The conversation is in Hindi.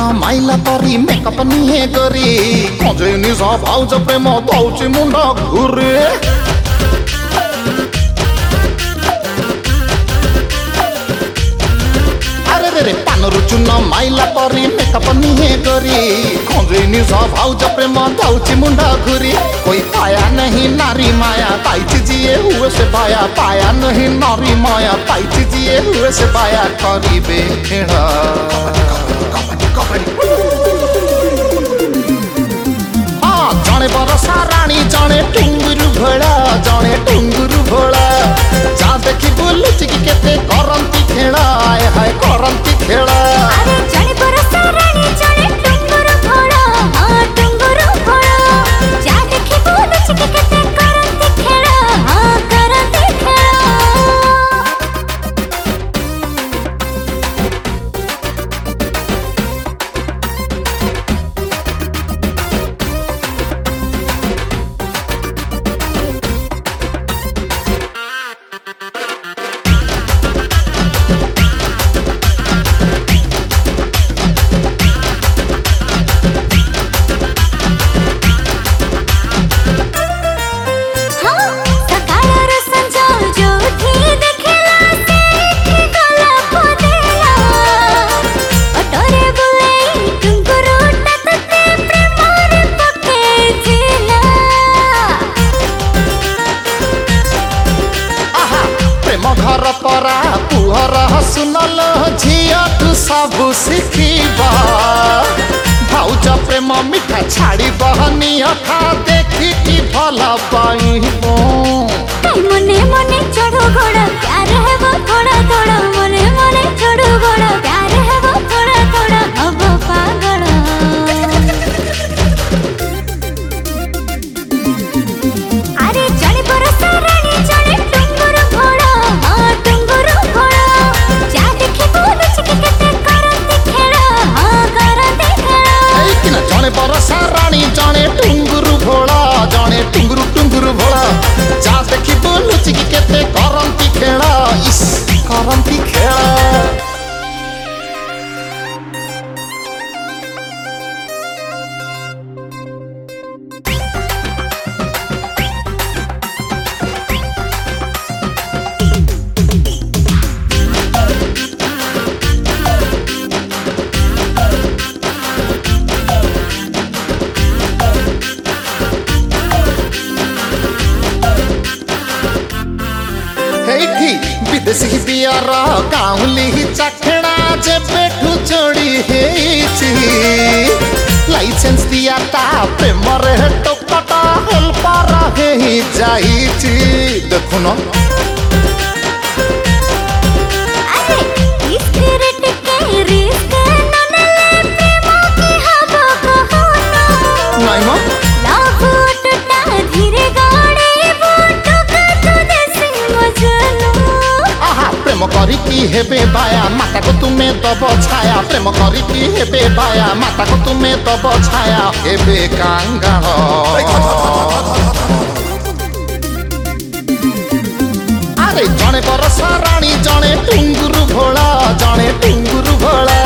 माइला परी मेकअप निहे गरी कजै निज भाउज प्रेम दौची मुंड घुरे रे पानरु चुन माइला परी मेकअप निहे गरी खंजै निज भाउज प्रेम दौची मुंडा घुरी कोई पाया नहीं नारी माया पाइछि जिए हुए से पाया पाया नहीं नारी माया पाइछि जिए हुए से पाया करिबे खेड़ा जने बरसा रानी जने टुंगुरु भोला जने टुंगुरु भोला जा देखी बुलुची कि केते करंती खेड़ा आए हाय करंती खेड़ा अरे जने बरसा रानी जने टुंगुरु भोला हां टुंगुरु भोला जा देखी बुलुची कि केते करंती खेड़ा हां करंती खेड़ा घर परा पुहर सुनल झिया तू सब शिखिबा भाउज प्रेम मिठा छाड़ी बहनी अखा देखी की भला पाइबो मने मने चढ़ो घोड़ा प्यार है वो थोड़ा थोड़ा मने मने चढ़ो घोड़ा प्यार है वो थोड़ा थोड़ा अब पागल अरे जने बरसा रानी जने टुंगुरु घोड़ा हां टुंगुरु घोड़ा जा देखी बुलुची कि केते करंती खेड़ा हां करंती खेड़ा ए किना जने बरसा रानी जने टुंगुरु भोला जने टुंगुरु भोला जा देखी बुलुची कि केते करंती खेड़ा इस करंती खेड़ा विदेशी बियर काउली चाखणा जे बेठू चढ़ी हेची लाइसेंस दिया ता प्रेम रे टोकटा हेल्पर हे जाईची देखु न अरे स्पिरिट के रिस्क ननले प्रेम की हवा कहना नहीं म लव टूटा धीरे गाड़ी बूटो का तो देसी मजनू प्रेम करी की हेबे बाया माता को तुम्हें दब छाया प्रेम करी की हेबे बाया माता को तुम्हें दब छाया हेबे कांगाल अरे जने बरसा रानी जने टुंगुरु भोला जने टुंगुरु भोला